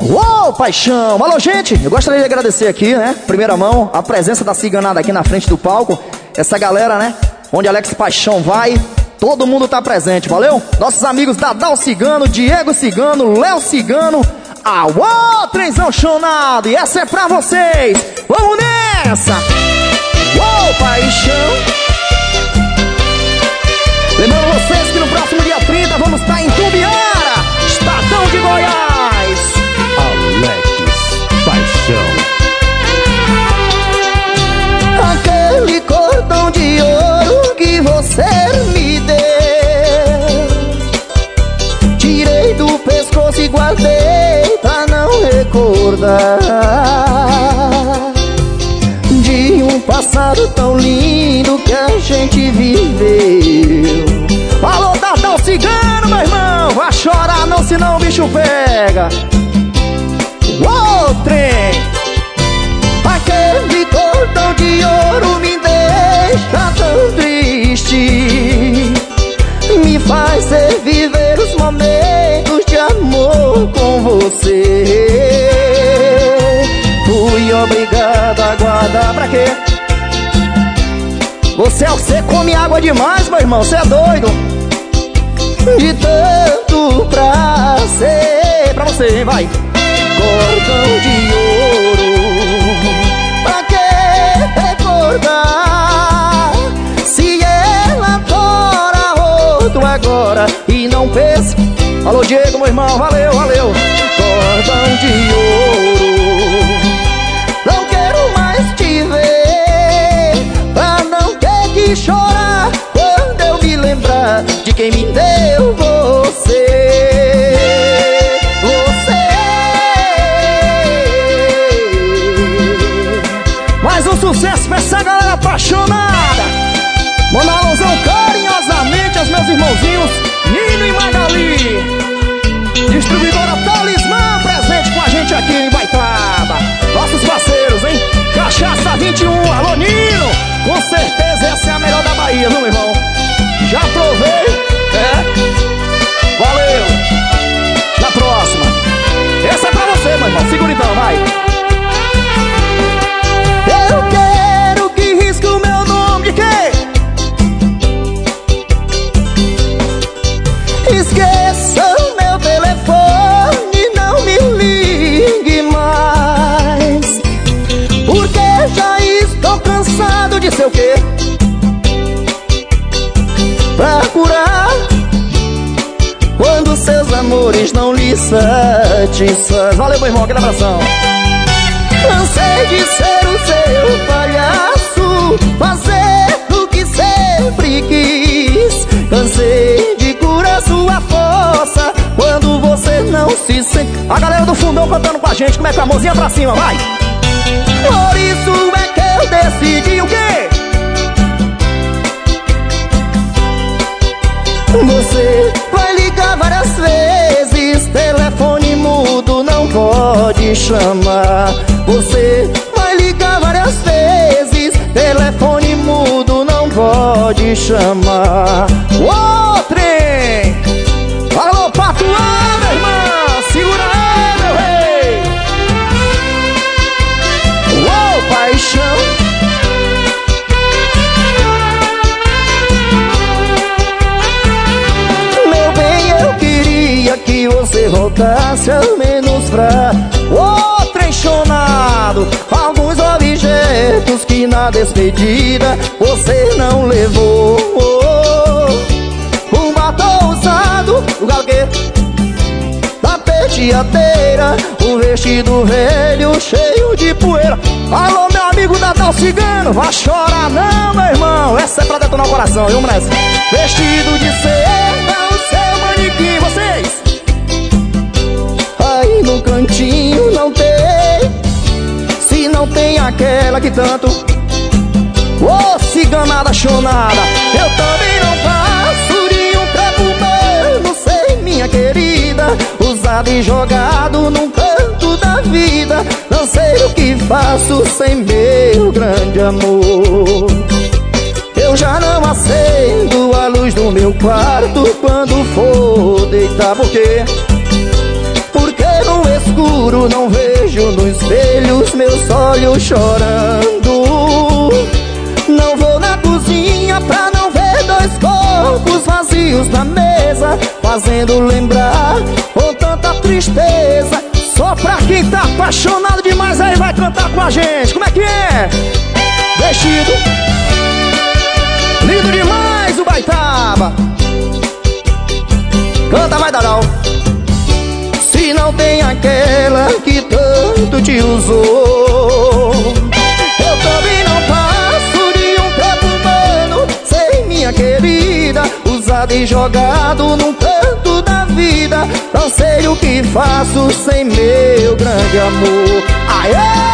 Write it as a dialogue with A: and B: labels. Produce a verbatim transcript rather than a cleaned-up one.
A: Uou, paixão! Alô, gente, eu gostaria de agradecer aqui, né, primeira mão, a presença da ciganada aqui na frente do palco. Essa galera, né, onde Alex Paixão vai, todo mundo tá presente, valeu? Nossos amigos Dadal Cigano, Diego Cigano, Léo Cigano. Uou, trenzão chonado, e essa é pra vocês. Vamos nessa! Uou, paixão! Lembrando vocês que no próximo dia trinta vamos estar em Tumbiara, Estadão de Goiás.
B: Alex Paixão.
C: Aquele cordão de ouro que você me deu, tirei do pescoço e guardei pra não recordar de um passado tão lindo que a gente viveu.
A: Alô, Dadal Cigano, meu irmão, vai chorar não, senão o bicho pega. Uou, trem!
C: Aquele cordão de ouro me deixa tão triste, me faz reviver os momentos de amor com você. Fui obrigado a guardar pra quê?
A: Você, você come água demais, meu irmão, você é doido.
C: De tanto prazer,
A: pra você, hein, vai.
C: Cordão de ouro, pra que recordar se ela adora outro agora e não pensa?
A: Alô, Diego, meu irmão, valeu, valeu.
C: Cordão de ouro, não quero mais te ver, pra não ter que chorar quando eu me lembrar de quem me deu você.
A: Mais um sucesso pra essa galera apaixonada. Manda uma alusão carinhosamente aos meus irmãozinhos Nino e Magali. Distribuidora Talismã presente com a gente aqui em Baitaba. Nossos parceiros, hein? Cachaça vinte e um, alô Nino. Com certeza essa é a melhor da Bahia, viu, meu irmão? Já provei, é? Valeu. Na próxima. Essa é pra você, meu irmão. Segura então, vai.
C: Eu quero que risque o meu nome de quê? Esqueça o meu telefone, não me ligue mais, porque já estou cansado de ser o quê? Pra curar quando seus amores não lhe satisfazem.
A: Valeu, meu irmão, aquele abração.
C: Cansei de ser o seu palhaço, fazer o que sempre quis. Cansei de curar sua força quando você não se sente.
A: A galera do fundão cantando com a gente, como é que a mãozinha pra cima, vai.
C: Por isso é que eu decidi o quê? Você vai ligar várias vezes, telefone mudo não pode chamar. Você vai ligar várias vezes, telefone mudo não pode chamar.
A: Ô, trem! Alô, Patuá, meu irmão! Segura aí, meu rei!
C: Ô, paixão! Meu bem, eu queria que você voltasse ao menos pra...
A: Ô, trem chonado!
C: Alguns objetos que na despedida você não levou. Um batom usado, o galguê, tapetiadeira, um vestido velho cheio de poeira.
A: Alô, meu amigo Dadal Cigano, vai chorar não, meu irmão. Essa é pra detonar o coração, viu, moleque?
C: Vestido de seda, o seu manequim, vocês. Aí no cantinho não tem, se não tem aquela que tanto.
A: Ô, ciganada chonada,
C: eu também não passo de um trapo humano sem minha querida, usado e jogado num canto da vida. Não sei o que faço sem meu grande amor. Eu já não acendo a luz do meu quarto quando for deitar. Por quê? Porque no escuro olho, não vejo no espelho os meus olhos chorando. Não vou na cozinha pra não ver dois corpos vazios na mesa, fazendo lembrar com tanta tristeza.
A: Só pra quem tá apaixonado demais aí vai cantar com a gente. Como é que é? Vestido lindo demais o Baitaba.
C: Canta, vai, Dadão. Se não tem aquela que tanto te usou, eu também não passo de um tempo humano sem minha querida, usado e jogado num canto da vida. Não sei o que faço sem meu grande amor. Aê!